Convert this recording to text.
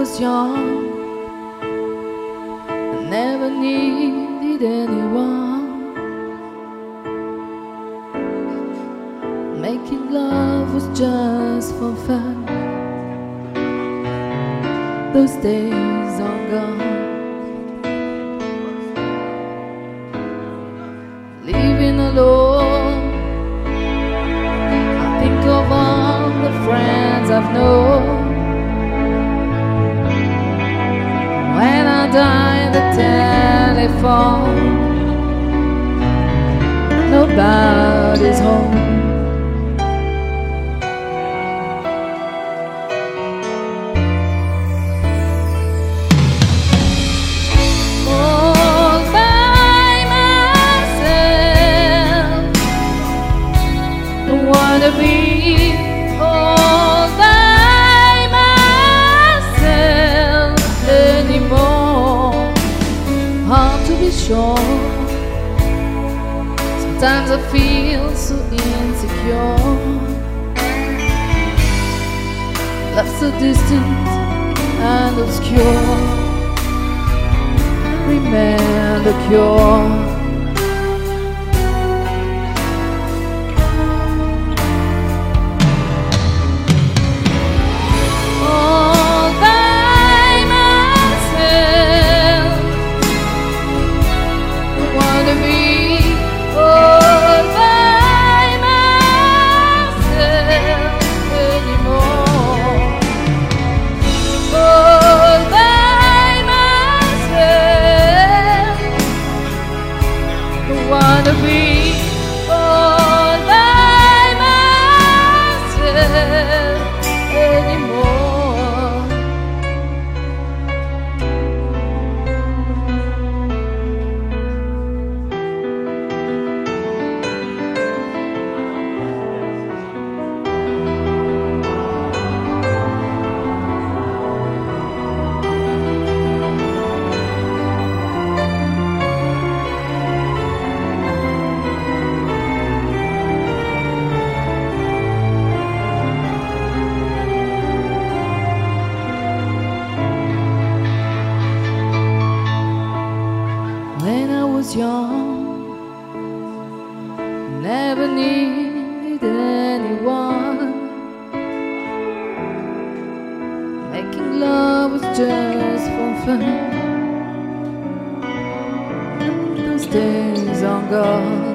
was young, I never needed anyone. Making love was just for fun. Those days are gone. Living alone, I think of all the friends I've known. When I dial the telephone, nobody's home. All by myself, don't wanna be all by myself anymore. Hard to be sure. Sometimes I feel so insecure. Love so distant and obscure. Remain the cure. All by myself, I wanna be all by myself anymore. All by myself, I wanna be all by myself anymore. When I was young, never needed anyone. Making love was just for fun. Those days are gone.